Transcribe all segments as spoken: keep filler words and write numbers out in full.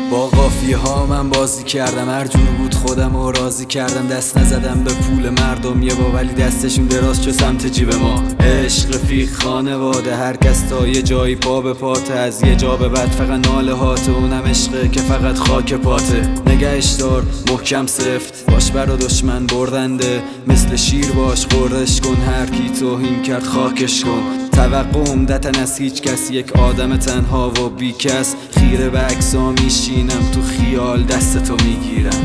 با قافیه ها من بازی کردم، هر جور بود خودم رو راضی کردم. دست نزدم به پول مردم یه با، ولی دستشون دراز چو سمت جیب ما. عشق، رفیق، خانواده، هر کس تا یه جایی پا به پاته. از یه جا به بعد فقط ناله هاته، اونم عشقه که فقط خاک پاته. نگهش دار محکم سفت باش، برا دشمن بردنده. مثل شیر باش قردش کن، هر کی توهین کرد خاکش کن. توقع عمدتن از هیچ کس، یک آدم تنها و بی کس. خیره به عکسا میشینم، تو خیال دستتو میگیرم.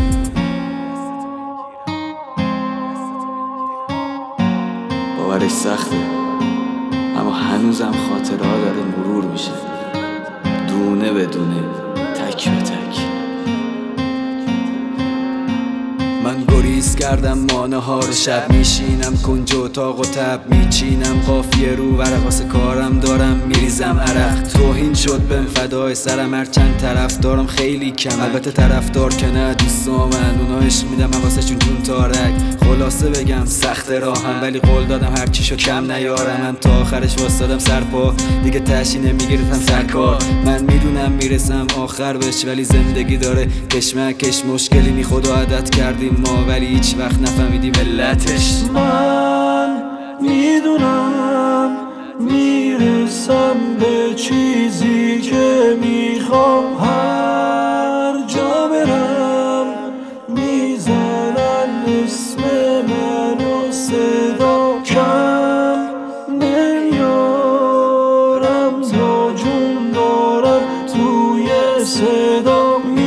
باورش سخته اما هنوزم خاطره ها داره مرور میشه، دونه به دونه، تک به تک. من گریز کردم ما نهار شب، میشینم کنج اتاق و تب میچینم. قافیه رو ورق واسه کارم دارم میریزم عرق. توهین شد بهم فدای سرم، هر چند طرف دارم خیلی کم. البته طرفدار که نه، دوستا من اونا عشق میدم من واسه چون جون تارک. خلاصه بگم سخت راهم، ولی قول دادم هر چی شد کم نیارم. من تا آخرش واسادم سرپا، دیگه تشی نمیگرفتم سرکار. من میدونم میرسم آخر بهش، ولی زندگی داره کشمکش. مشکلی می خدا عادت کردیم ما، ولی هیچ وقت نفهمیدیم علتش. من میدونم میرسم به چیزی که میخوام، هر جا برم میزنن اسم منو صدا. کم نمیارم تا جون دارم توی صدا.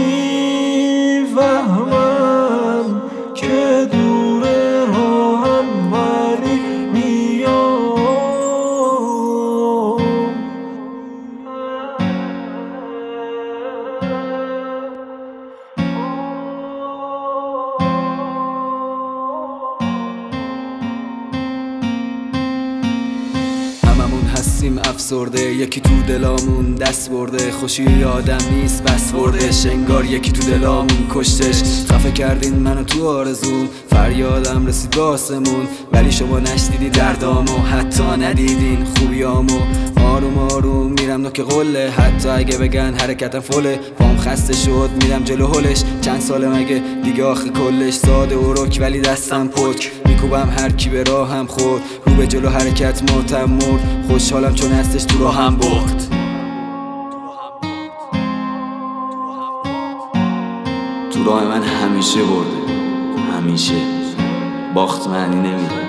میفهمم که دوره راهم ولی میام. هممون هستیم افسرده، یکی تو دلامون دست برده. خوشی یادم نیست بس بردش، انگار یکی تو دلامون کشتش. خفه کردین منو تو آرزوم، فریادم رسید به آسمون. ولی شما نشنیدی دردامو، حتی ندیدین خوبیامو. آروم آروم میرم نوک قله، حتی اگه بگن حرکتم فله. پام خسته شد میرم جلو هلش، چند ساله مگه دیگه آخه کلش. ساده و رک ولی دستم پک، میکوبم هر کی به راهم خورد. رو به جلو حرکت ماتم مرد، خوشحالم چون هستش تو راهم برد. تو راه من همیشه برده، همیشه باخت معنی نمیده.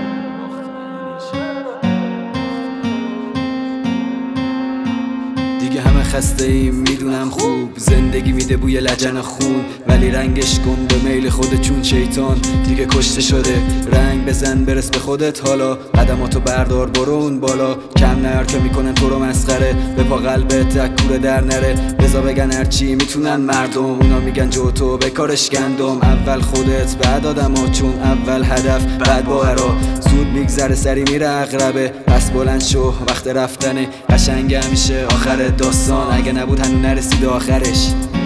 دیگه همه خسته ایم میدونم خوب، زندگی میده بوی لجن خون. ولی رنگش کن به میل خودت، چون شیطان دیگه کشته شده. رنگ بزن برس به خودت حالا، قدماتو بردار برو اون بالا. کم نیار که میکنن تو رو مسخره، به پا قلبت تکوره در نره. بزا بگن هرچی میتونن مردم، اونا میگن جو تو به کارش گندم. اول خودت بعد آدما، چون اول هدف بعد باورا. زود میگذره سری میره عقربه، پس بلند شو وقت رفتنه. قشنگ همیشه آخر داستان، اگه نبود هنو نرسید آخرش.